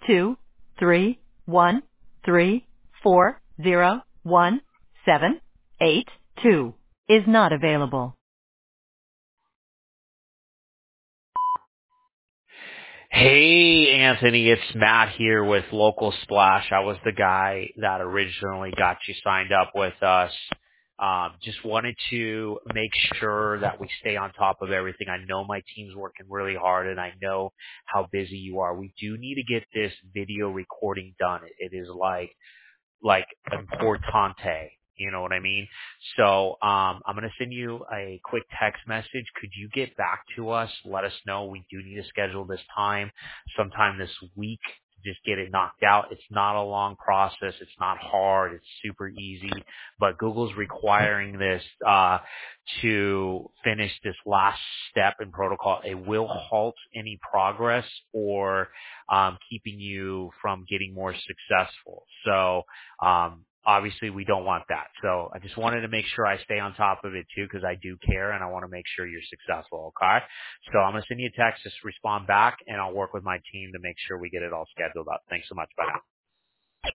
231340178 is not available. Hey, Anthony, it's Matt here with Local Splash. I was the guy that originally got you signed up with us. Just wanted to make sure that we stay on top of everything. I know my team's working really hard, and I know how busy you are. We do need to get this video recording done. It is like importante. You know what I mean? So I'm going to send you a quick text message. Could you get back to us? Let us know. We do need to schedule this time sometime this week to just get it knocked out. It's not a long process. It's not hard. It's super easy. But Google's requiring this to finish this last step in protocol. It will halt any progress or keeping you from getting more successful. So obviously we don't want that. So I just wanted to make sure I stay on top of it too, because I do care and I want to make sure you're successful. Okay. So I'm going to send you a text, just respond back, and I'll work with my team to make sure we get it all scheduled up. Thanks so much. Bye now.